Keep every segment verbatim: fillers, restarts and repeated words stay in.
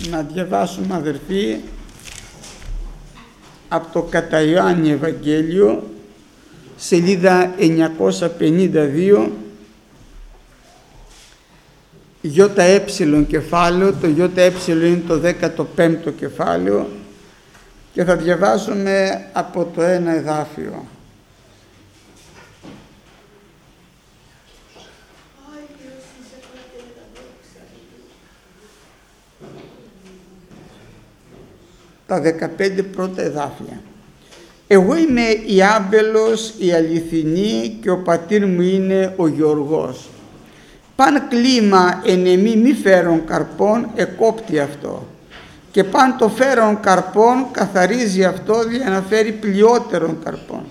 να διαβάσουμε, αδερφοί, από το κατά Ιωάννη Ευαγγέλιο, σελίδα εννιακόσια πενήντα δύο, ΙΕ κεφάλαιο. Το ΙΕ είναι το δέκατο πέμπτο κεφάλαιο και θα διαβάσουμε από το ένα εδάφιο. Τα δεκαπέντε πρώτα εδάφια. Εγώ είμαι η άμπελος, η αληθινή, και ο πατήρ μου είναι ο γεωργός. Παν κλίμα εν εμή μη φέρον καρπών, εκόπτει αυτό, και παν το φέρον καρπών καθαρίζει αυτό για να φέρει πλειότερον καρπών.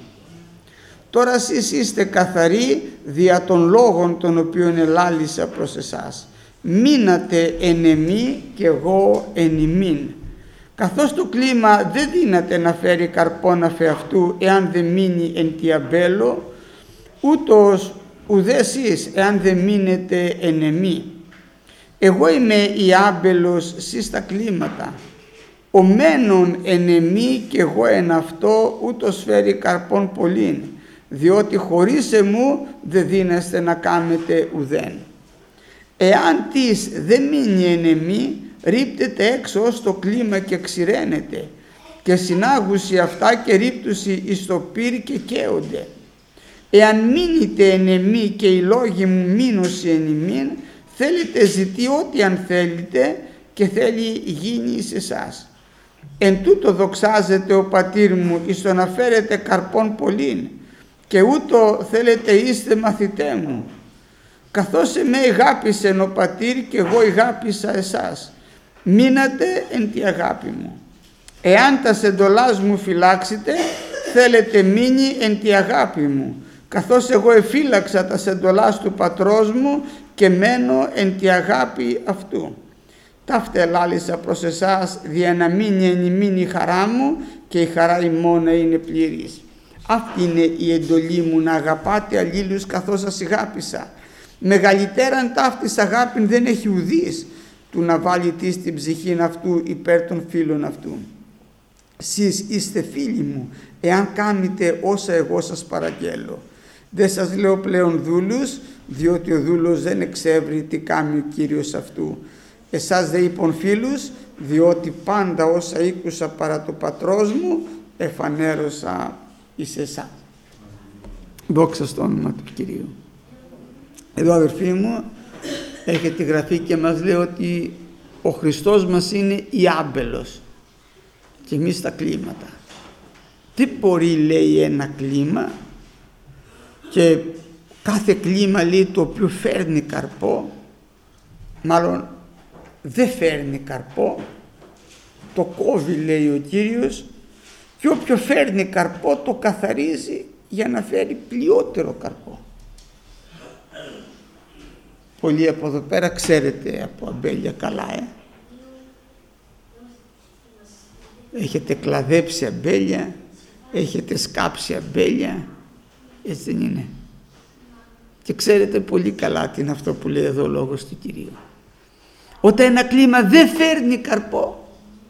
Τώρα εσείς είστε καθαροί δια των λόγων των οποίων ελάλησα προς εσάς. Μείνατε εν εμή και εγώ εν ημίν. Καθώς το κλίμα δεν δύναται να φέρει καρπόν αφ' αυτού εάν δεν μείνει εν τη αμπέλο, ούτως ουδέ εσείς εάν δεν μείνετε εν εμή. Εγώ είμαι η άμπελος, σεις τα κλίματα. Ο μένων εν εμή και εγώ εν αυτό, ούτως φέρει καρπόν πολλήν, διότι χωρίς εμού δεν δύναστε να κάνετε ουδέν. Εάν της δεν μείνει εν εμή, ρίπτεται έξω ως το κλίμα και ξηραίνεται, και συνάγουσι αυτά και ρίπτουσι εις το πύρ και καίονται. Εάν μείνετε εν εμή και οι λόγοι μου μείνωσι εν ημίν, θέλετε ζητεί ό,τι αν θέλετε και θέλει γίνει σε εσάς. Εν τούτο δοξάζεται ο πατήρ μου εις το να φέρετε καρπών πολλήν, και ούτω θέλετε είστε μαθητέ μου. Καθώς εμέ αγάπησεν ο πατήρ και εγώ αγάπησα εσάς, μείνατε εν τη αγάπη μου. Εάν τα εντολάς μου φυλάξετε, θέλετε μείνει εν τη αγάπη μου, καθώς εγώ εφύλαξα τα εντολάς του πατρός μου και μένω εν τη αγάπη αυτού. Ταύτε ελάλησα προς εσάς, δια να μείνει εν ημίν η χαρά μου και η χαρά ημών να είναι πλήρης. Αυτή είναι η εντολή μου, να αγαπάτε αλλήλους καθώς σας αγάπησα. Μεγαλύτεραν ταύτης αγάπην δεν έχει ουδής, του να βάλει τι στην ψυχήν αυτού υπέρ των φίλων αυτού. Σεις είστε φίλοι μου, εάν κάνετε όσα εγώ σας παραγγέλω. Δεν σας λέω πλέον δούλους, διότι ο δούλος δεν εξεύρει τι κάνει ο Κύριος αυτού. Εσάς δε είπων φίλους, διότι πάντα όσα ήκουσα παρά το πατρός μου, εφανέρωσα εις εσάς. Δόξα στο όνομα του Κυρίου. Εδώ, αδερφοί μου, έχετε γραφεί και μας λέει ότι ο Χριστός μας είναι η άμπελος και εμείς τα κλίματα. Τι μπορεί, λέει, ένα κλίμα, και κάθε κλίμα, λέει, το οποίο φέρνει καρπό, μάλλον δεν φέρνει καρπό, το κόβει, λέει ο Κύριος, και όποιο φέρνει καρπό το καθαρίζει για να φέρει πλειότερο καρπό. Πολλοί από εδώ πέρα ξέρετε από αμπέλια καλά, ε. Έχετε κλαδέψει αμπέλια, έχετε σκάψει αμπέλια, έτσι δεν είναι? Και ξέρετε πολύ καλά τι είναι αυτό που λέει εδώ ο λόγος του Κυρίου. Όταν ένα κλίμα δεν φέρνει καρπό,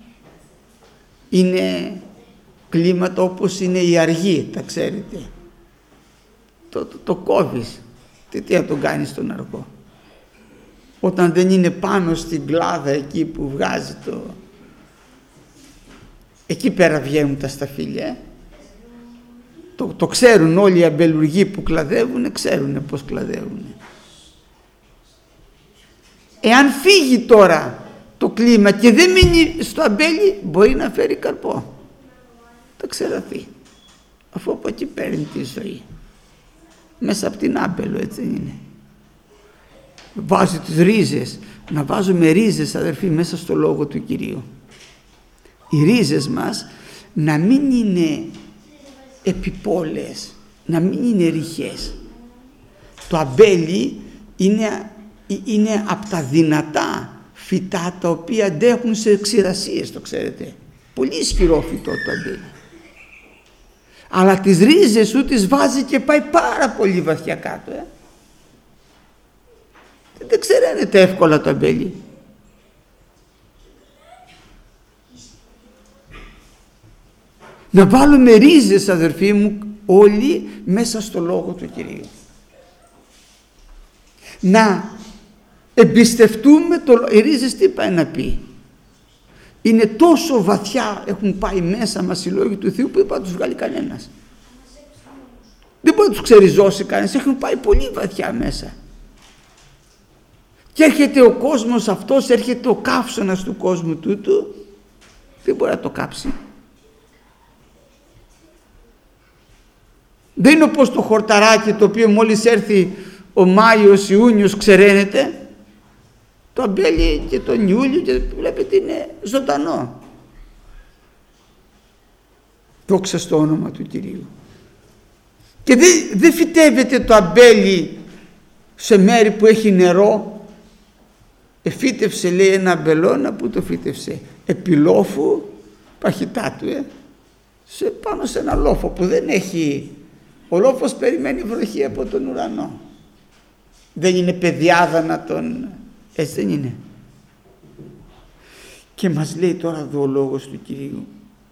είναι κλίματα όπως είναι η αργή, τα ξέρετε. Το, το, το κόβεις, τι, τι να τον κάνεις τον αργό? Όταν δεν είναι πάνω στην κλάδα εκεί που βγάζει το... Εκεί πέρα βγαίνουν τα σταφύλια. Ε? Το, το ξέρουν όλοι οι αμπελουργοί που κλαδεύουν, ξέρουν πώς κλαδεύουν. Εάν φύγει τώρα το κλίμα και δεν μείνει στο αμπέλι, μπορεί να φέρει καρπό. Θα ξεραθεί. Αφού από εκεί παίρνει τη ζωή. Μέσα από την άμπελο, έτσι είναι. Βάζει τις ρίζες. Να βάζουμε ρίζες, αδερφοί, μέσα στο λόγο του Κυρίου. Οι ρίζες μας να μην είναι επιπόλες, να μην είναι ρηχές. Το αμπέλι είναι, είναι από τα δυνατά φυτά τα οποία αντέχουν σε ξηρασίες, το ξέρετε. Πολύ ισχυρό φυτό το αμπέλι. Αλλά τις ρίζες σου τις βάζει και πάει πάρα πολύ βαθιά κάτω. Ε. Δεν ξεραίνεται εύκολα το αμπέλι. Να βάλουμε ρίζες, αδερφοί μου, όλοι μέσα στο Λόγο του Κυρίου. Να εμπιστευτούμε το... Οι ρίζες τι πάει να πει? Είναι τόσο βαθιά, έχουν πάει μέσα μας οι λόγοι του Θεού που δεν μπορεί να τους βγάλει κανένας. Δεν μπορεί να τους ξεριζώσει κανένας, έχουν πάει πολύ βαθιά μέσα. Και έρχεται ο κόσμος αυτός, έρχεται ο καύσωνας του κόσμου τούτου, δεν μπορεί να το κάψει. Δεν είναι όπως το χορταράκι το οποίο μόλις έρθει ο Μάιος, Ιούνιος ξεραίνεται. Το αμπέλι και τον Ιούλιο και βλέπετε είναι ζωντανό. Δόξα στο όνομα του Κυρίου. Και δεν δε φυτεύεται το αμπέλι σε μέρη που έχει νερό. Εφύτευσε, λέει, ένα αμπελώνα. Που το φύτευσε? Επί λόφου, παχυτά του, ε, σε, πάνω σε ένα λόφο που δεν έχει. Ο λόφος περιμένει βροχή από τον ουρανό. Δεν είναι παιδιάδα να τον... Έτσι δεν είναι? Και μας λέει τώρα εδώ ο λόγος του Κυρίου,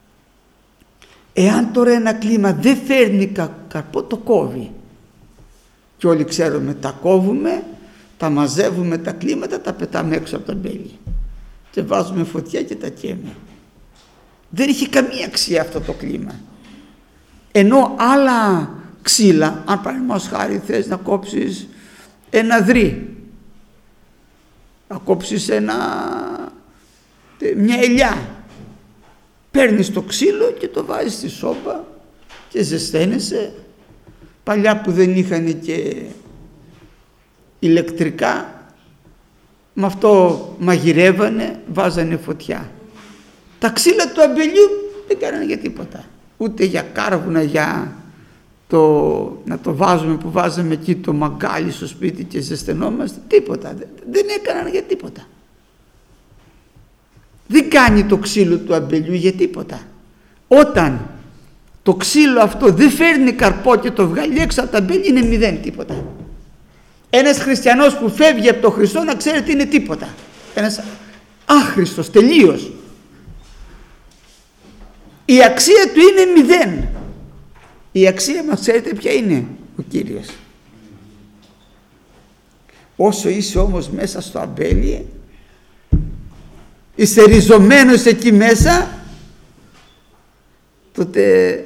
εάν τώρα ένα κλίμα δεν φέρνει κα, καρπό, το κόβει. Και όλοι ξέρουμε, τα κόβουμε, τα μαζεύουμε τα κλίματα, τα πετάμε έξω από τα μπέλη και βάζουμε φωτιά και τα καίμε. Δεν έχει καμία αξία αυτό το κλίμα. Ενώ άλλα ξύλα, αν παραδείγματος χάρη θες να κόψεις ένα δρύ, να κόψεις ένα, μια ελιά, παίρνεις το ξύλο και το βάζεις στη σόπα και ζεσταίνεσαι. Παλιά που δεν είχαν και ηλεκτρικά, με αυτό μαγειρεύανε, βάζανε φωτιά. Τα ξύλα του αμπελιού δεν κάνανε για τίποτα, ούτε για κάρβουνα, για το, να το βάζουμε που βάζαμε εκεί το μαγκάλι στο σπίτι και ζεσθενόμαστε, τίποτα, δεν, δεν έκαναν για τίποτα. Δεν κάνει το ξύλο του αμπελιού για τίποτα. Όταν το ξύλο αυτό δεν φέρνει καρπό και το βγάλει έξω από τα αμπέλια, είναι μηδέν, τίποτα. Ένας χριστιανός που φεύγει από τον Χριστό, να ξέρετε, είναι τίποτα. Ένας άχρηστος τελείως. Η αξία του είναι μηδέν. Η αξία μας, ξέρετε ποια είναι? Ο Κύριος. Όσο είσαι όμως μέσα στο αμπέλι, είσαι ριζωμένος εκεί μέσα, τότε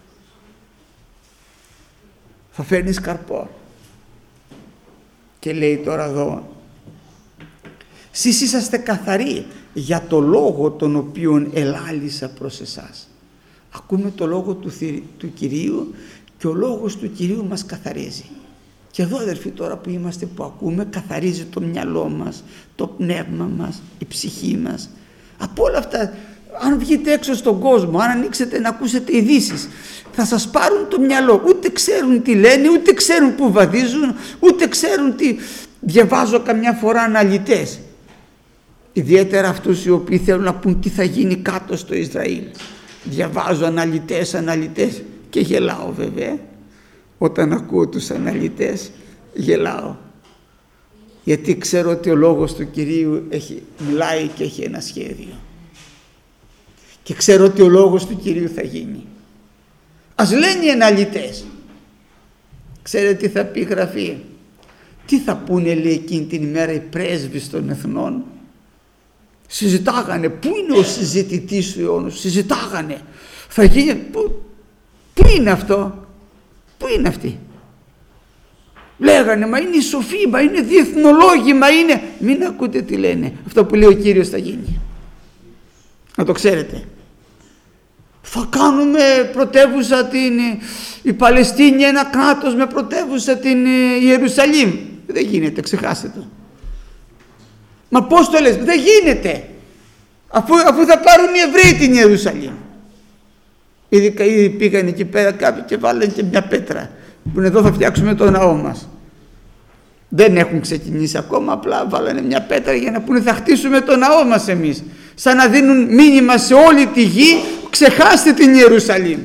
θα φέρνεις καρπό. Και λέει τώρα εδώ, εσείς είσαστε καθαροί για το λόγο τον οποίον ελάλησα προς εσάς. Ακούμε το λόγο του, του Κυρίου και ο λόγος του Κυρίου μας καθαρίζει. Και εδώ, αδερφοί, τώρα που είμαστε, που ακούμε, καθαρίζει το μυαλό μας, το πνεύμα μας, η ψυχή μας. Από όλα αυτά, αν βγείτε έξω στον κόσμο, αν ανοίξετε να ακούσετε ειδήσεις, θα σας πάρουν το μυαλό. Ούτε ξέρουν τι λένε, ούτε ξέρουν που βαδίζουν, ούτε ξέρουν τι... Διαβάζω καμιά φορά αναλυτές. Ιδιαίτερα αυτούς οι οποίοι θέλουν να πούν τι θα γίνει κάτω στο Ισραήλ. Διαβάζω αναλυτές, αναλυτές και γελάω βέβαια. Όταν ακούω τους αναλυτές γελάω. Γιατί ξέρω ότι ο λόγος του Κυρίου έχει, μιλάει και έχει ένα σχέδιο. Και ξέρω ότι ο λόγος του Κυρίου θα γίνει. Ας λένε οι αναλυτές. Ξέρετε τι θα πει η Γραφή? Τι θα πούνε, λέει, εκείνη την ημέρα οι πρέσβεις των εθνών? Συζητάγανε. Πού είναι ο συζητητής του αιώνα? Συζητάγανε. Θα γίνει. Πού, πού είναι αυτό? Πού είναι αυτοί? Λέγανε, μα είναι οι σοφοί, μα είναι διεθνολόγοι, μα είναι... Μην ακούτε τι λένε. Αυτό που λέει ο Κύριος θα γίνει. Να το ξέρετε. Θα κάνουμε πρωτεύουσα την... η Παλαιστίνη ένα κράτος με πρωτεύουσα την Ιερουσαλήμ. Δεν γίνεται, ξεχάστε το. Μα πώς το λες? Δεν γίνεται. Αφού, αφού θα πάρουν οι Εβραίοι την Ιερουσαλήμ. Ήδη, ήδη πήγαν εκεί πέρα κάποιοι και βάλανε και μια πέτρα που είναι εδώ, θα φτιάξουμε το ναό μας. Δεν έχουν ξεκινήσει ακόμα, απλά βάλανε μια πέτρα για να πούνε θα χτίσουμε το ναό μας εμείς. Σαν να δίνουν μήνυμα σε όλη τη γη, ξεχάστε την Ιερουσαλήμ.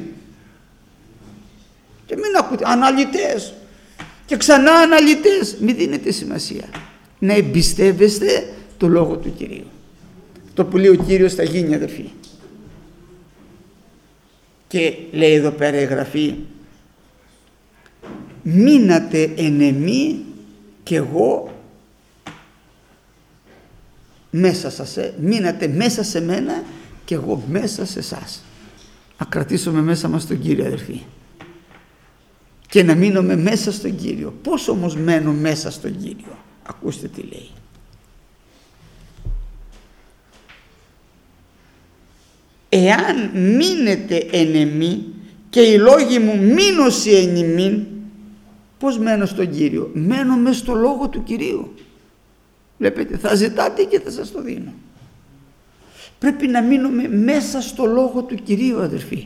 Και μην ακούτε, αναλυτές και ξανά αναλυτές, μην δίνετε σημασία. Να εμπιστεύεστε το λόγο του Κυρίου. Το που λέει ο Κύριος θα γίνει, αδερφοί. Και λέει εδώ πέρα η Γραφή, μείνατε εν εμεί και εγώ μέσα σας, ε. μείνατε μέσα σε μένα και εγώ μέσα σε εσάς. Να κρατήσουμε μέσα μας τον Κύριο, αδερφοί, και να μείνουμε μέσα στον Κύριο. Πώς όμως μένω μέσα στον Κύριο? Ακούστε τι λέει. Εάν μείνετε εν εμεί και οι λόγοι μου μείνωση εν ημίν. Πώς μένω στον Κύριο? Μένω μες στο λόγο του Κυρίου. Βλέπετε, θα ζητάτε και θα σας το δίνω. Πρέπει να μείνουμε μέσα στο λόγο του Κυρίου, αδερφοί.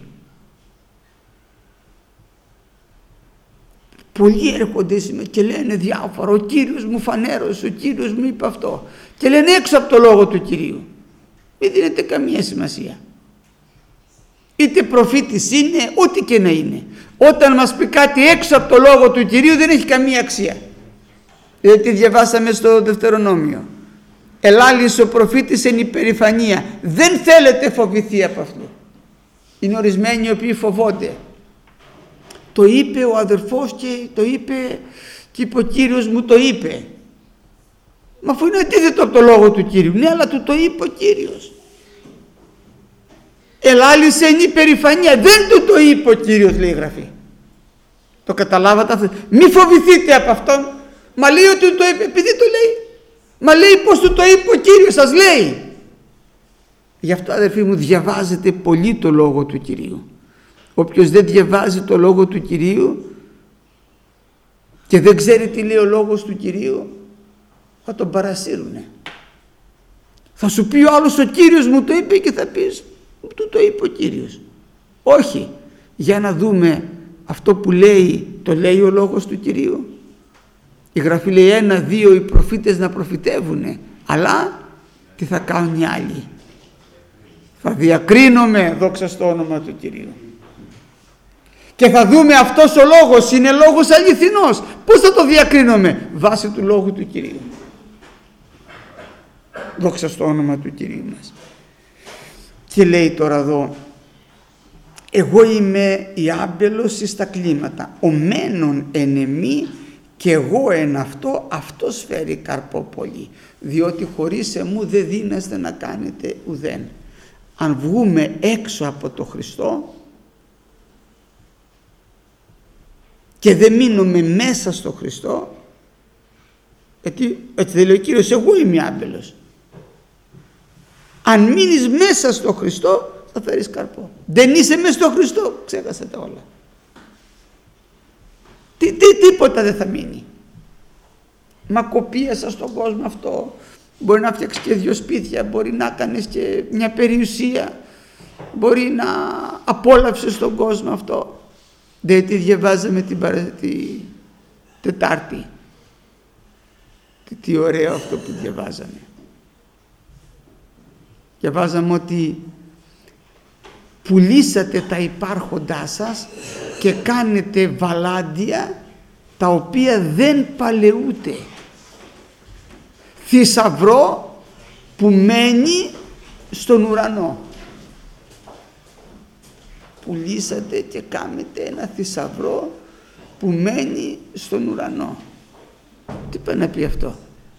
Πολλοί έρχονται και λένε διάφορα, ο Κύριος μου φανέρωσε, ο Κύριος μου είπε αυτό, και λένε έξω από το λόγο του Κυρίου. Μην δίνετε καμία σημασία. Είτε προφήτης είναι, ό,τι και να είναι. Όταν μας πει κάτι έξω από το λόγο του Κυρίου δεν έχει καμία αξία. Γιατί διαβάσαμε στο Δευτερονόμιο. Ελάλης ο προφήτης εν υπερηφανία. Δεν θέλετε φοβηθεί από αυτού. Είναι ορισμένοι οι οποίοι φοβόνται. Το είπε ο αδερφός και το είπε και είπε ο Κύριος μου το είπε. Μα αφού είναι αντίθετο από το λόγο του Κύριου. Ναι, αλλά του το είπε ο Κύριος. Ελάλησε εν υπερηφανία. Δεν του το είπε ο Κύριος, λέει η Γραφή. Το καταλάβατε αυτό? Μη φοβηθείτε από αυτόν. Μα λέει ότι του το είπε, επειδή το λέει. Μα λέει πως του το είπε ο Κύριος, σας λέει. Γι' αυτό, αδερφοί μου, διαβάζετε πολύ το λόγο του Κυρίου. Όποιος δεν διαβάζει το λόγο του Κυρίου και δεν ξέρει τι λέει ο λόγος του Κυρίου, θα τον παρασύρουνε. Θα σου πει ο άλλος, ο Κύριος μου το είπε, και θα πεις, του το είπε ο Κύριος. Όχι, για να δούμε αυτό που λέει, το λέει ο λόγος του Κυρίου. Η Γραφή λέει ένα, δύο οι προφήτες να προφητεύουνε, αλλά τι θα κάνουν οι άλλοι? Θα διακρίνουμε, δόξα στο όνομα του Κυρίου. Και θα δούμε αυτός ο λόγος είναι λόγος αληθινός. Πώς θα το διακρίνουμε? Βάσει του λόγου του Κυρίου. Δόξα στο όνομα του Κυρίου μας. Και λέει τώρα εδώ, εγώ είμαι η άμπελος εις τα κλίματα, ο μένων εν εμεί και εγώ εν αυτό, αυτός φέρει καρπό πολύ, διότι χωρίς εμού δεν δύναστε να κάνετε ουδέν. Αν βγούμε έξω από το Χριστό και δεν μείνουμε μέσα στο Χριστό, γιατί έτσι δεν λέει ο Κύριος, εγώ είμαι άμπελος. Αν μείνεις μέσα στο Χριστό θα φέρεις καρπό. Δεν είσαι μέσα στο Χριστό, ξέχασε τα όλα. Τι, τι, τίποτα δεν θα μείνει. Μα κοπίασα στον κόσμο αυτό. Μπορεί να φτιάξει και δύο σπίτια, μπορεί να κάνεις και μια περιουσία, μπορεί να απόλαυσες τον κόσμο αυτό. Δεν τη διαβάζαμε την παρα... τη... Τετάρτη. Τι, τι ωραίο αυτό που διαβάζαμε. Διαβάζαμε ότι πουλήσατε τα υπάρχοντά σας και κάνετε βαλάντια τα οποία δεν παλαιούται. Θησαυρό που μένει στον ουρανό. Πουλήσατε και κάνετε ένα θησαυρό που μένει στον ουρανό. Τι πάει να πει αυτό?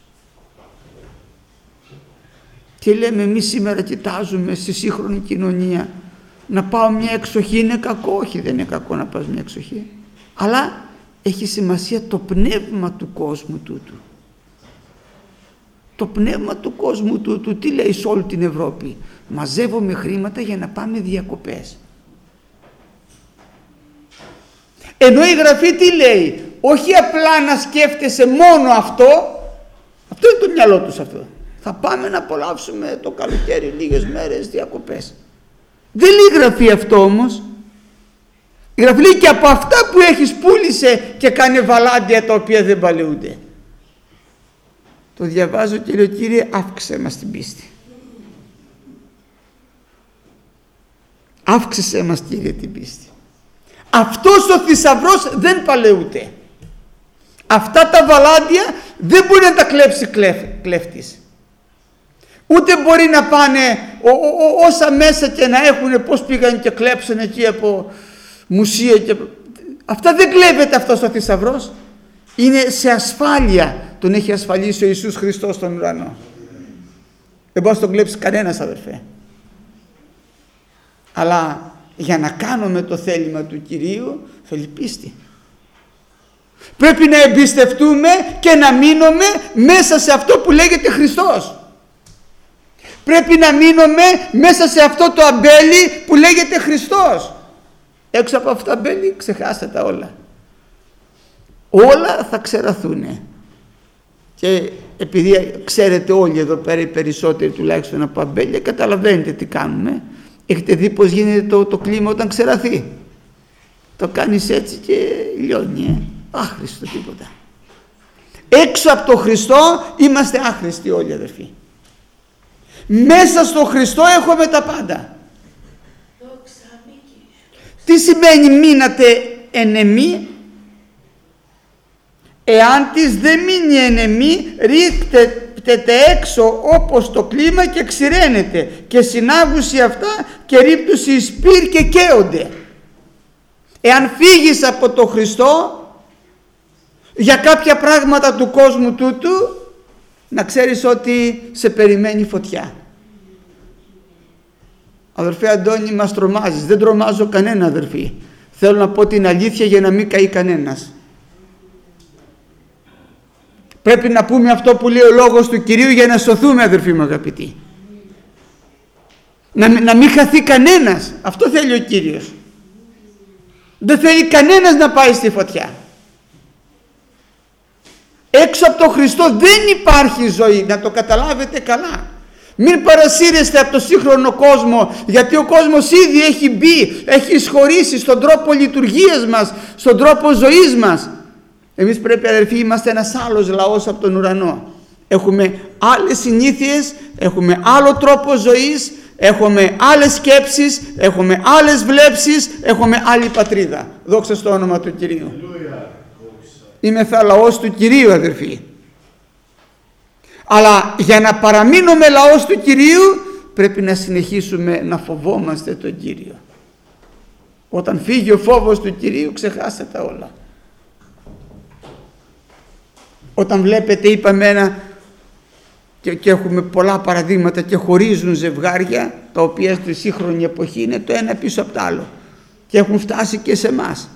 Και λέμε εμείς σήμερα, κοιτάζουμε στη σύγχρονη κοινωνία, να πάω μια εξοχή είναι κακό. Όχι, δεν είναι κακό να πας μια εξοχή, αλλά έχει σημασία το πνεύμα του κόσμου τούτου. Το πνεύμα του κόσμου τούτου τι λέει σε όλη την Ευρώπη? Μαζεύουμε χρήματα για να πάμε διακοπές. Ενώ η Γραφή τι λέει? Όχι απλά να σκέφτεσαι μόνο αυτό. Αυτό είναι το μυαλό τους αυτό. Θα πάμε να απολαύσουμε το καλοκαίρι λίγες μέρες διακοπές. Δεν λέει η Γραφή αυτό όμως. Η Γραφή λέει και από αυτά που έχεις πούλησε και κάνε βαλάντια τα οποία δεν παλαιούνται. Το διαβάζω και λέω, Κύριε, αύξησε μας την πίστη. Αύξησε μας, Κύριε, την πίστη. Αυτός ο θησαυρός δεν παλαιούται. Αυτά τα βαλάντια δεν μπορεί να τα κλέψει κλέφ, κλέφτης. Ούτε μπορεί να πάνε Ό, ό, όσα μέσα και να έχουν, πώς πήγαν και κλέψαν εκεί από μουσεία και... Αυτά δεν κλέβεται αυτός ο θησαυρός. Είναι σε ασφάλεια. Τον έχει ασφαλίσει ο Ιησούς Χριστός στον ουρανό. Δεν μπορεί να τον κλέψει κανένας, αδερφέ. Αλλά για να κάνουμε το θέλημα του Κυρίου θέλει πίστη. Πρέπει να εμπιστευτούμε και να μείνουμε μέσα σε αυτό που λέγεται Χριστός. Πρέπει να μείνουμε μέσα σε αυτό το αμπέλι που λέγεται Χριστός. Έξω από αυτό το αμπέλι ξεχάστε τα όλα. Όλα θα ξεραθούνε. Και επειδή ξέρετε όλοι εδώ πέρα, οι περισσότεροι τουλάχιστον από αμπέλια, καταλαβαίνετε τι κάνουμε. Έχετε δει πως γίνεται το, το κλίμα όταν ξεραθεί. Το κάνεις έτσι και λιώνει. Ε. Άχρηστο τίποτα. Έξω από το Χριστό είμαστε άχρηστοι όλοι, αδερφοί. Μέσα στο Χριστό έχουμε τα πάντα. Τι σημαίνει μείνατε ενεμή? Εάν της δεν μείνει ενεμή, ρίχτετε έξω όπως το κλίμα και ξηραίνεται, και συνάγουσι αυτά και ρίπτουσι εις πυρ και καίονται. Εάν φύγεις από το Χριστό για κάποια πράγματα του κόσμου τούτου, να ξέρεις ότι σε περιμένει φωτιά. Αδερφέ Αντώνη, μας τρομάζεις. Δεν τρομάζω κανένα, αδερφή. Θέλω να πω την αλήθεια για να μην καεί κανένας. Πρέπει να πούμε αυτό που λέει ο λόγος του Κυρίου για να σωθούμε, αδερφοί μου αγαπητοί. Να, να μην χαθεί κανένας. Αυτό θέλει ο Κύριος. Δεν θέλει κανένας να πάει στη φωτιά. Έξω από τον Χριστό δεν υπάρχει ζωή. Να το καταλάβετε καλά. Μην παρασύρεστε από το σύγχρονο κόσμο, γιατί ο κόσμος ήδη έχει μπει, έχει εισχωρήσει στον τρόπο λειτουργίας μας, στον τρόπο ζωής μας. Εμείς πρέπει, αδερφοί, είμαστε ένας άλλος λαός από τον ουρανό. Έχουμε άλλες συνήθειες, έχουμε άλλο τρόπο ζωής, έχουμε άλλες σκέψεις, έχουμε άλλες βλέψεις, έχουμε άλλη πατρίδα. Δόξα στο όνομα του Κυρίου. Είμαι θα λαός του Κυρίου, αδερφοί. Αλλά για να παραμείνουμε λαός του Κυρίου πρέπει να συνεχίσουμε να φοβόμαστε τον Κύριο. Όταν φύγει ο φόβος του Κυρίου, ξεχάστε τα όλα. Όταν βλέπετε, είπαμε ένα, και, και έχουμε πολλά παραδείγματα, και χωρίζουν ζευγάρια τα οποία στη σύγχρονη εποχή είναι το ένα πίσω από το άλλο και έχουν φτάσει και σε εμάς.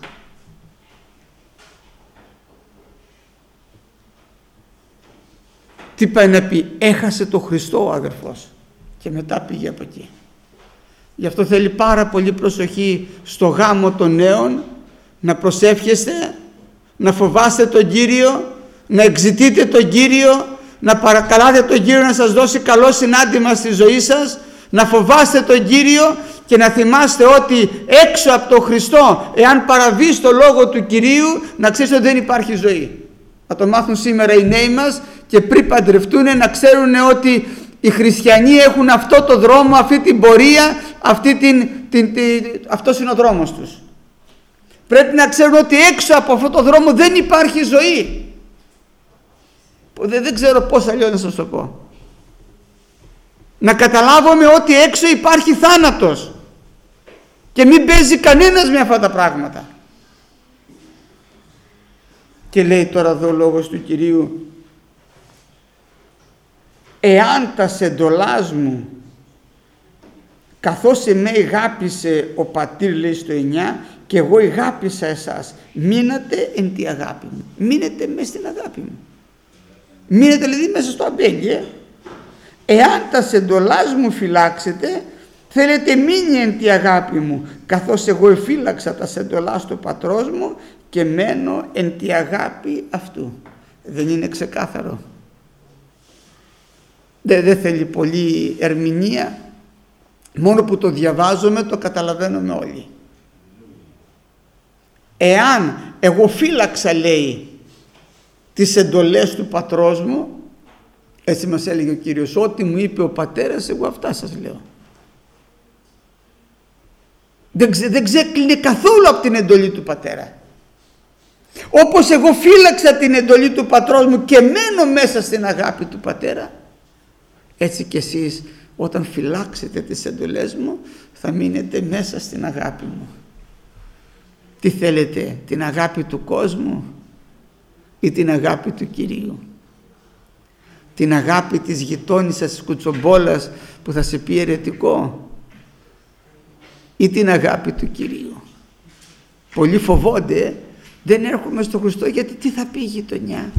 Τι πάει να πει? Έχασε το Χριστό ο αδερφός και μετά πήγε από εκεί. Γι' αυτό θέλει πάρα πολύ προσοχή στο γάμο των νέων, να προσεύχεστε, να φοβάστε τον Κύριο, να εξητείτε τον Κύριο, να παρακαλάτε τον Κύριο να σας δώσει καλό συνάντημα στη ζωή σας, να φοβάστε τον Κύριο και να θυμάστε ότι έξω από τον Χριστό, εάν παραβείς το λόγο του Κυρίου, να ξέρεις ότι δεν υπάρχει ζωή. Να το μάθουν σήμερα οι νέοι μας και πριν παντρευτούν να ξέρουν ότι οι χριστιανοί έχουν αυτό το δρόμο, αυτή την πορεία, αυτή την, την, την, αυτός είναι ο δρόμος τους. Πρέπει να ξέρουν ότι έξω από αυτό το δρόμο δεν υπάρχει ζωή. Δεν, δεν ξέρω πώς αλλιώς να σας το πω. Να καταλάβουμε ότι έξω υπάρχει θάνατος και μην παίζει κανένας με αυτά τα πράγματα. Και λέει τώρα εδώ ο λόγος του Κυρίου, εάν τα σεντολάς μου καθώς εμέ αγάπησε ο πατήρ, λέει στο εννιά, και εγώ αγάπησα εσάς, μείνατε εν τη αγάπη μου. Μείνετε μέσα στην αγάπη μου. Μείνετε δηλαδή μέσα στο αμπέλι. Ε. Εάν τα σεντολάς μου φυλάξετε, θέλετε μείνει εν τη αγάπη μου, καθώς εγώ εφύλαξα τα σεντολάς του πατρός μου και μένω εν τη αγάπη αυτού. Δεν είναι ξεκάθαρο? Δεν, δεν θέλει πολύ ερμηνεία. Μόνο που το διαβάζουμε το καταλαβαίνουμε όλοι. Εάν εγώ φύλαξα, λέει, τις εντολές του πατρός μου, έτσι μας έλεγε ο Κύριος, ό,τι μου είπε ο πατέρας, εγώ αυτά σας λέω. Δεν, ξε, δεν ξέκλεινε καθόλου από την εντολή του πατέρα. Όπως εγώ φύλαξα την εντολή του πατρός μου και μένω μέσα στην αγάπη του πατέρα, έτσι κι εσείς Όταν φυλάξετε τις εντολές μου, θα μείνετε μέσα στην αγάπη μου. Τι θέλετε, την αγάπη του κόσμου ή την αγάπη του Κυρίου? Την αγάπη της γειτόνισσας της κουτσομπόλας που θα σε πει αιρετικό, ή την αγάπη του Κυρίου? Πολλοί φοβόνται, δεν έρχομαι στο Χριστό γιατί τι θα πει η γειτονιά.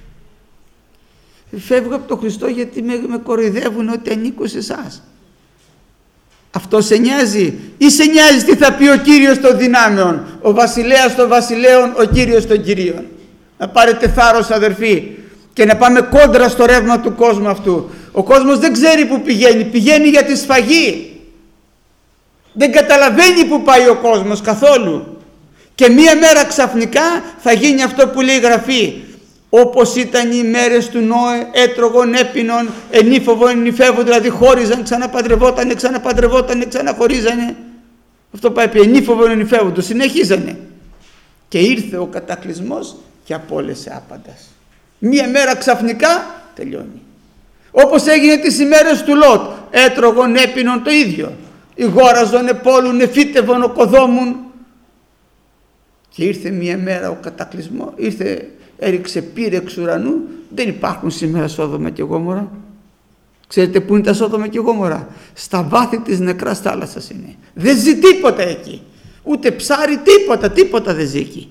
Φεύγω από τον Χριστό γιατί με, με κοροϊδεύουν ότι ανήκω σε εσάς. Αυτό σε νοιάζει ή σε νοιάζει τι θα πει ο Κύριος των δυνάμεων, ο βασιλέας των βασιλέων, ο Κύριος των κυρίων? Να πάρετε θάρρος, αδερφοί, και να πάμε κόντρα στο ρεύμα του κόσμου αυτού. Ο κόσμος δεν ξέρει που πηγαίνει, πηγαίνει για τη σφαγή. Δεν καταλαβαίνει που πάει ο κόσμος καθόλου. Και μία μέρα ξαφνικά θα γίνει αυτό που λέει η Γραφή. Όπως ήταν οι μέρες του Νόε, έτρωγον, έπινον, ενήφοβον, ενηφεύον, δηλαδή χώριζαν, ξαναπαντρευότανε, ξαναπαντρευότανε, ξαναχωρίζανε. Αυτό πάει πει, ενήφοβον, ενηφεύον, το συνεχίζανε. Και ήρθε ο κατακλυσμός και απόλυσε άπαντας. Μία μέρα ξαφνικά τελειώνει. Όπως έγινε τις ημέρες του Λότ, έτρωγον, έπινον, το ίδιο. Ηγόραζον, επόλουν, εφύτευον, οκοδόμουν. Και ήρθε μία μέρα ο κατακλυσμός, ήρθε, έριξε πύρε εξ ουρανού. Δεν υπάρχουν σήμερα Σόδομα και Γόμορα. Ξέρετε πού είναι τα Σόδομα και Γόμορα? Στα βάθη της νεκράς θάλασσας είναι. Δεν ζει τίποτα εκεί. Ούτε ψάρι, τίποτα, τίποτα δεν ζει εκεί.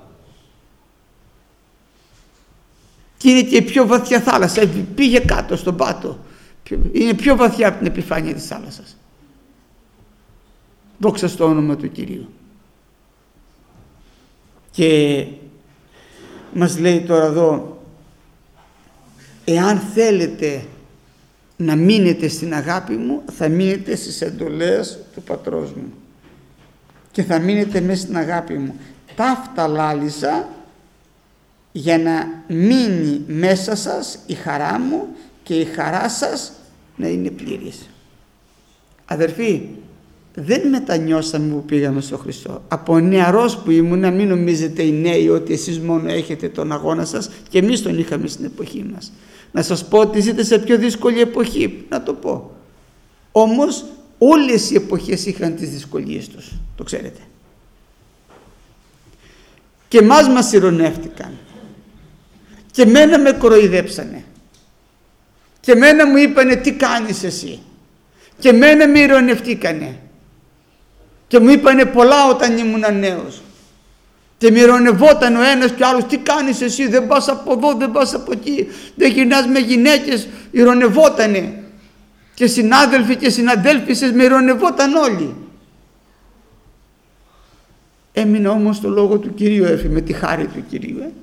Και είναι και η πιο βαθιά θάλασσα. Πήγε κάτω στον πάτο. Είναι πιο βαθιά από την επιφάνεια της θάλασσας. Δόξα στο όνομα του Κυρίου. Και μας λέει τώρα εδώ, εάν θέλετε να μείνετε στην αγάπη μου, θα μείνετε στις εντολές του Πατρός μου και θα μείνετε μέσα στην αγάπη μου. Ταύτα λάλησα για να μείνει μέσα σας η χαρά μου και η χαρά σας να είναι πλήρης. Αδερφοί, δεν μετανιώσαμε που πήγαμε στο Χριστό. Από νεαρός που ήμουν, να μην νομίζετε οι νέοι ότι εσείς μόνο έχετε τον αγώνα σας, και εμείς τον είχαμε στην εποχή μας. Να σας πω ότι ζείτε σε πιο δύσκολη εποχή, να το πω. Όμως όλες οι εποχές είχαν τις δυσκολίες τους, το ξέρετε. Και εμάς μας ειρωνεύτηκαν. Και μένα με κοροϊδέψανε. Και μένα μου είπανε τι κάνεις εσύ. Και μένα με ειρωνευτήκανε. Και μου είπανε πολλά όταν ήμουν νέος. Και με ειρωνευόταν ο ένας και ο άλλος, τι κάνεις εσύ, δεν πας από εδώ, δεν πας από εκεί, δεν γυρνάς με γυναίκες. Ειρωνευότανε. Και συνάδελφοι και συναδέλφισες με ειρωνευόταν όλοι. Έμεινα όμως το λόγο του Κυρίου, έφη, με τη χάρη του Κυρίου. Ε.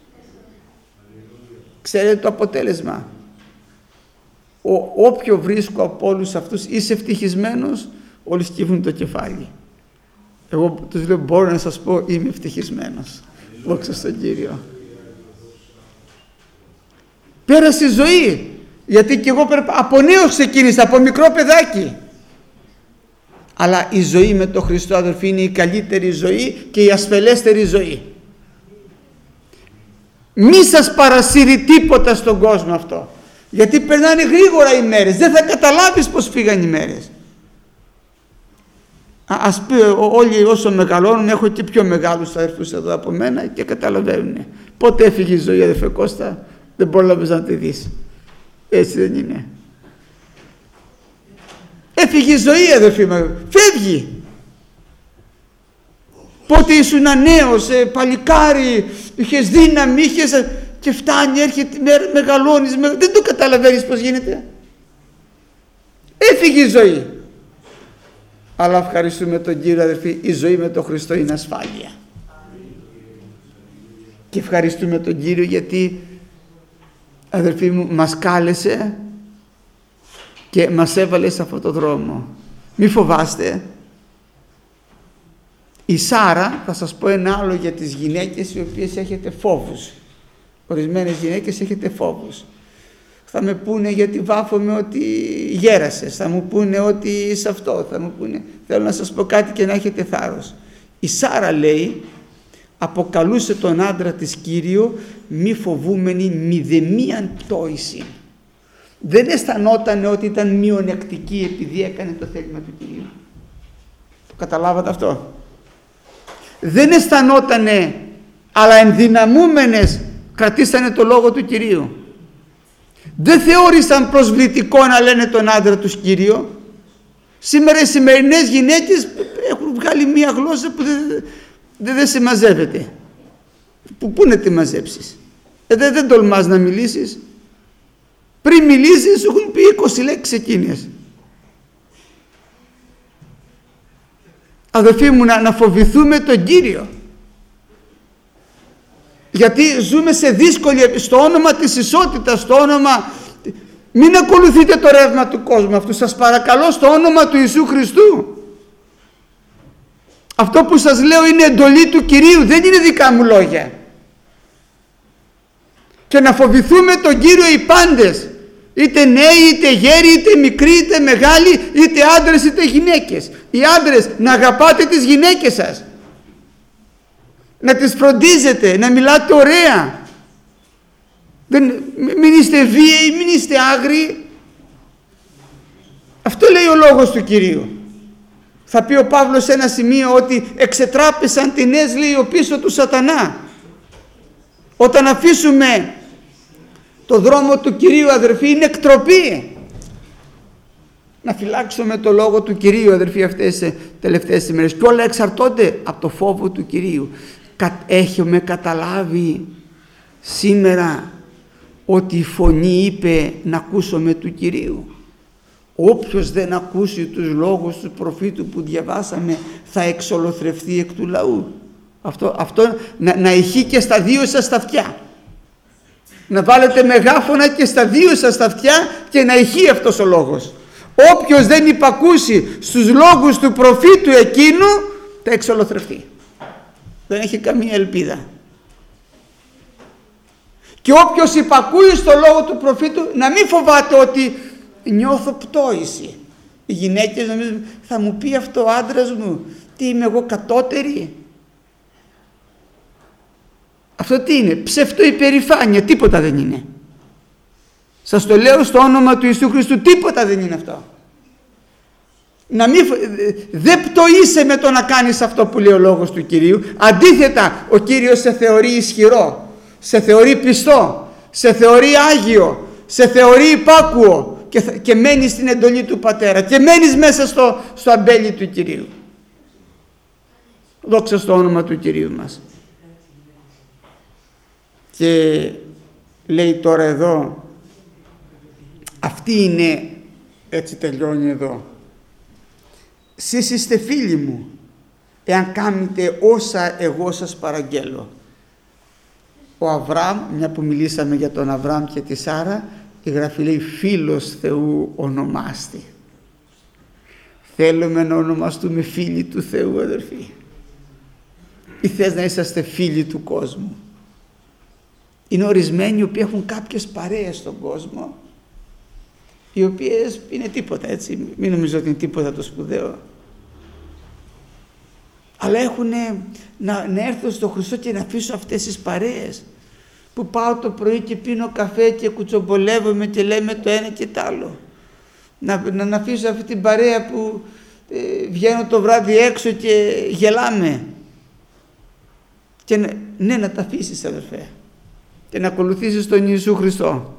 Ξέρετε το αποτέλεσμα? Ο, όποιο βρίσκω από όλους αυτούς, είσαι ευτυχισμένος? Όλοι σκύβουν το κεφάλι. Εγώ τους λέω, μπορώ να σας πω, είμαι ευτυχισμένος. Δόξα στον Κύριο. Πέρασε η ζωή, γιατί και εγώ από νέος ξεκίνησα, από μικρό παιδάκι. Αλλά η ζωή με τον Χριστό, αδελφοί, είναι η καλύτερη ζωή και η ασφαλέστερη ζωή. Μη σας παρασύρει τίποτα στον κόσμο αυτό, γιατί περνάνε γρήγορα οι μέρες, δεν θα καταλάβεις πως φύγαν οι μέρες. Ας πει όλοι όσο μεγαλώνουν, έχω και πιο μεγάλους αδερφούς εδώ από μένα και καταλαβαίνουν. Πότε έφυγε η ζωή, αδερφέ Κώστα? Δεν πρόλαβες να τη δεις. Έτσι δεν είναι? Έφυγε η ζωή, αδερφοί μου, φεύγει. Πότε ήσουν νέος, παλικάρι, είχες δύναμη, είχες, και φτάνει, έρχεται η μέρα, μεγαλώνεις, δεν το καταλαβαίνεις πως γίνεται. Έφυγε η ζωή. Αλλά ευχαριστούμε τον Κύριο, αδερφοί, η ζωή με τον Χριστό είναι ασφάλεια. Και ευχαριστούμε τον Κύριο γιατί, αδερφοί μου, μας κάλεσε και μας έβαλε σε αυτόν τον δρόμο. Μη φοβάστε. Η Σάρα, θα σας πω ένα άλλο για τις γυναίκες οι οποίες έχετε φόβους. Ορισμένες γυναίκες έχετε φόβους. Θα με πούνε γιατί βάφομαι ότι γέρασες, θα μου πούνε ότι είσαι αυτό, θα μου πούνε. Θέλω να σας πω κάτι και να έχετε θάρρος. Η Σάρα, λέει, αποκαλούσε τον άντρα της Κύριο μη φοβούμενη μηδεμίαν πτώηση. δεν αισθανόταν ότι ήταν μειονεκτική επειδή έκανε το θέλημα του Κυρίου. Το καταλάβατε αυτό? Δεν αισθανότανε, αλλά ενδυναμούμενες κρατήσανε το λόγο του Κυρίου. Δεν θεώρησαν προσβλητικό να λένε τον άντρα τους Κύριο. Σήμερα οι σημερινές γυναίκες έχουν βγάλει μία γλώσσα που δεν, δεν, δεν σε μαζεύεται. Που, πού να τη μαζέψεις? Ε, δεν, δεν τολμάς να μιλήσεις. Πριν μιλήσεις σου έχουν πει είκοσι λέξεις εκείνες. Αδελφοί μου, να, να φοβηθούμε τον Κύριο. Γιατί ζούμε σε δύσκολη, στο όνομα της ισότητας, στο όνομα... Μην ακολουθείτε το ρεύμα του κόσμου αυτού, σας παρακαλώ, στο όνομα του Ιησού Χριστού. Αυτό που σας λέω είναι εντολή του Κυρίου, δεν είναι δικά μου λόγια. Και να φοβηθούμε τον Κύριο οι πάντες, είτε νέοι, είτε γέροι, είτε μικροί, είτε μεγάλοι, είτε άντρες, είτε γυναίκες. Οι άντρες, να αγαπάτε τις γυναίκες σας, να τις φροντίζετε, να μιλάτε ωραία. Δεν, μην είστε βίαιοι, μην είστε άγριοι. Αυτό λέει ο λόγος του Κυρίου. Θα πει ο Παύλος σε ένα σημείο ότι εξετράπησαν τινές, λέει, ο πίσω του σατανά. Όταν αφήσουμε το δρόμο του Κυρίου, αδερφοί, είναι εκτροπή. Να φυλάξουμε το λόγο του Κυρίου, αδερφοί, αυτές τις τελευταίες ημέρες. Και όλα εξαρτώνται από το φόβο του Κυρίου. Έχουμε καταλάβει σήμερα ότι η φωνή είπε να ακούσουμε του Κυρίου? Όποιος δεν ακούσει τους λόγους του προφήτου που διαβάσαμε θα εξολοθρευτεί εκ του λαού. Αυτό, αυτό να, να ηχεί και στα δύο σας τα αυτιά. Να βάλετε μεγάφωνα και στα δύο σας τα αυτιά και να ηχεί αυτός ο λόγος. Όποιος δεν υπακούσει στους λόγους του προφήτου εκείνου θα εξολοθρευτεί. Δεν έχει καμία ελπίδα. Και όποιος υπακούει στο λόγο του προφήτου, να μην φοβάται ότι νιώθω πτώηση. Οι γυναίκες νομίζουν, θα μου πει αυτό ο άντρας μου, τι είμαι εγώ κατώτερη? Αυτό τι είναι? Ψευτοϊπερηφάνεια, τίποτα δεν είναι. Σας το λέω στο όνομα του Ιησού Χριστού, τίποτα δεν είναι αυτό. Να μην, δεν πτωείσαι με το να κάνεις αυτό που λέει ο λόγος του Κυρίου. Αντίθετα, ο Κύριος σε θεωρεί ισχυρό, σε θεωρεί πιστό, σε θεωρεί άγιο, σε θεωρεί υπάκουο και, και μένεις στην εντολή του Πατέρα και μένεις μέσα στο, στο αμπέλι του Κυρίου. Δόξα στο όνομα του Κυρίου μας. Και λέει τώρα εδώ, αυτή είναι, έτσι τελειώνει εδώ, «Σεις είστε φίλοι μου, εάν κάνετε όσα εγώ σας παραγγέλω». Ο Αβραάμ, μια που μιλήσαμε για τον Αβραάμ και τη Σάρα, η Γραφή λέει φίλος Θεού ονομάστη. Θέλουμε να ονομαστούμε φίλοι του Θεού, αδερφοί? Ή θες να είσαστε φίλοι του κόσμου? Είναι ορισμένοι οι οποίοι έχουν κάποιες παρέες στον κόσμο, οι οποίες είναι τίποτα, έτσι, μην νομίζω ότι είναι τίποτα το σπουδαίο, αλλά έχουν να, να έρθω στο Χριστό και να αφήσω αυτές τις παρέες που πάω το πρωί και πίνω καφέ και κουτσομπολεύομαι και λέμε το ένα και το άλλο. Να, να, να αφήσω αυτή την παρέα που ε, βγαίνω το βράδυ έξω και γελάμε. Και να, ναι, να τα αφήσεις, αδερφέ, και να ακολουθήσεις τον Ιησού Χριστό.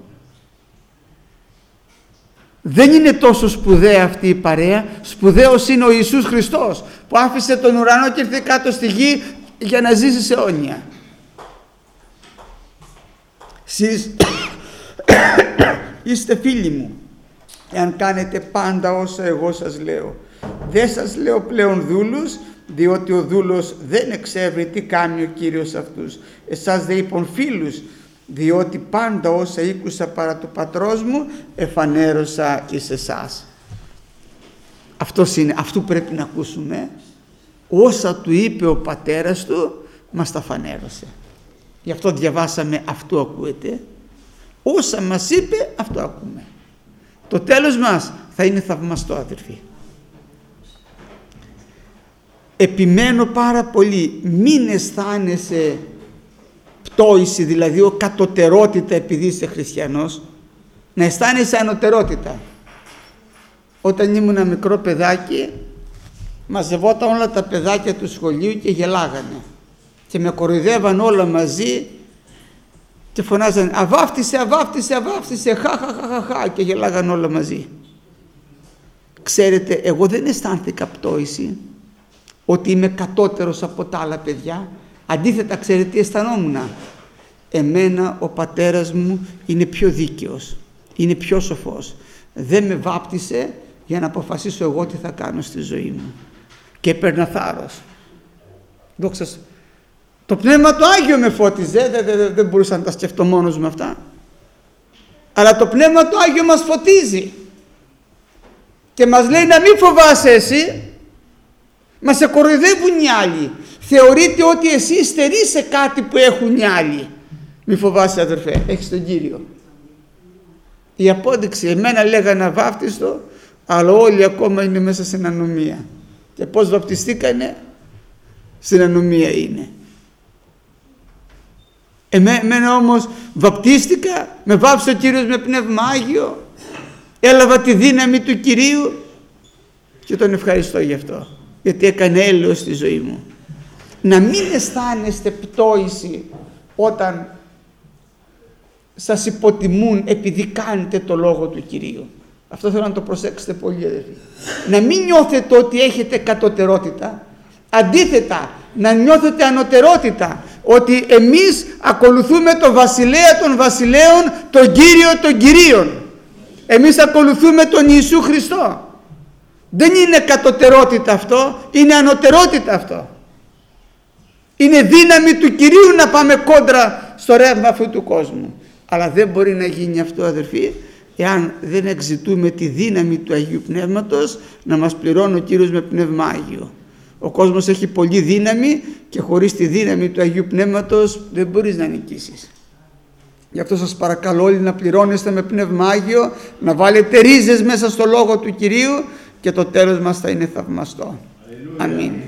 Δεν είναι τόσο σπουδαία αυτή η παρέα, σπουδαίος είναι ο Ιησούς Χριστός που άφησε τον ουρανό και ήρθε κάτω στη γη για να ζήσει σε αιώνια. Σεις είστε φίλοι μου εάν κάνετε πάντα όσα εγώ σας λέω. Δεν σας λέω πλέον δούλους, διότι ο δούλος δεν εξεύρει τι κάνει ο Κύριος αυτούς. Εσάς δε είπων φίλους, διότι πάντα όσα ήκουσα παρά του πατρός μου εφανέρωσα εις εσάς. Αυτός είναι, αυτού πρέπει να ακούσουμε. Όσα του είπε ο πατέρας του μας τα φανέρωσε. Γι' αυτό διαβάσαμε αυτού ακούετε. Όσα μας είπε αυτό ακούμε. Το τέλος μας θα είναι θαυμαστό, αδερφοί. Επιμένω πάρα πολύ, μην αισθάνεσαι πτώηση, δηλαδή ο κατωτερότητα επειδή είσαι χριστιανός. να αισθάνεσαι ανωτερότητα. Όταν ήμουν μικρό παιδάκι, μαζευόταν όλα τα παιδάκια του σχολείου και γελάγανε και με κοροϊδεύαν όλα μαζί και φωνάζαν αβάφτισε, αβάφτισε, αβάφτισε, χα, χα, χα, χα, χα, και γελάγαν όλα μαζί. Ξέρετε, εγώ δεν αισθάνθηκα πτώηση ότι είμαι κατώτερος από τα άλλα παιδιά. Αντίθετα, ξέρετε τι αισθανόμουν? Εμένα ο πατέρας μου είναι πιο δίκαιος, είναι πιο σοφός. Δεν με βάπτισε για να αποφασίσω εγώ τι θα κάνω στη ζωή μου. Και έπαιρνα θάρρος. Δόξα. Το Πνεύμα το Άγιο με φώτιζε, δεν, δεν, δεν μπορούσα να τα σκεφτώ μόνος με αυτά. Αλλά το Πνεύμα το Άγιο μας φωτίζει και μας λέει να μην φοβάσαι εσύ. Μας σε κοροϊδεύουν οι άλλοι. Θεωρείτε ότι εσύ στερείς σε κάτι που έχουν οι άλλοι. Μη φοβάσαι αδερφέ, έχεις τον Κύριο. Η απόδειξη, εμένα λέγανε αβάφτιστο, αλλά όλοι ακόμα είναι μέσα στην ανομία. Και πώς βαπτιστήκανε? Στην ανομία είναι. Εμέ, εμένα όμως βαπτίστηκα, με βάψε ο Κύριος με Πνεύμα Άγιο, έλαβα τη δύναμη του Κυρίου και τον ευχαριστώ γι' αυτό, γιατί έκανε έλεος στη ζωή μου. Να μην αισθάνεστε πτώηση όταν σας υποτιμούν επειδή κάνετε το λόγο του Κυρίου. Αυτό θέλω να το προσέξετε πολύ, αδελφοί. Να μην νιώθετε ότι έχετε κατωτερότητα. Αντίθετα, να νιώθετε ανωτερότητα. Ότι εμείς ακολουθούμε τον βασιλέα των βασιλέων, τον Κύριο των Κυρίων. Εμείς ακολουθούμε τον Ιησού Χριστό. Δεν είναι κατωτερότητα αυτό, είναι ανωτερότητα αυτό. Είναι δύναμη του Κυρίου να πάμε κόντρα στο ρεύμα αυτού του κόσμου. Αλλά δεν μπορεί να γίνει αυτό, αδερφοί, εάν δεν εξητούμε τη δύναμη του Αγίου Πνεύματος να μας πληρώνει ο Κύριος με Πνεύμα Άγιο. Ο κόσμος έχει πολλή δύναμη και χωρίς τη δύναμη του Αγίου Πνεύματος δεν μπορείς να νικήσεις. Γι' αυτό σας παρακαλώ όλοι να πληρώνεστε με Πνεύμα Άγιο, να βάλετε ρίζες μέσα στο Λόγο του Κυρίου και το τέλος μας θα είναι θαυμαστό. Αμήν.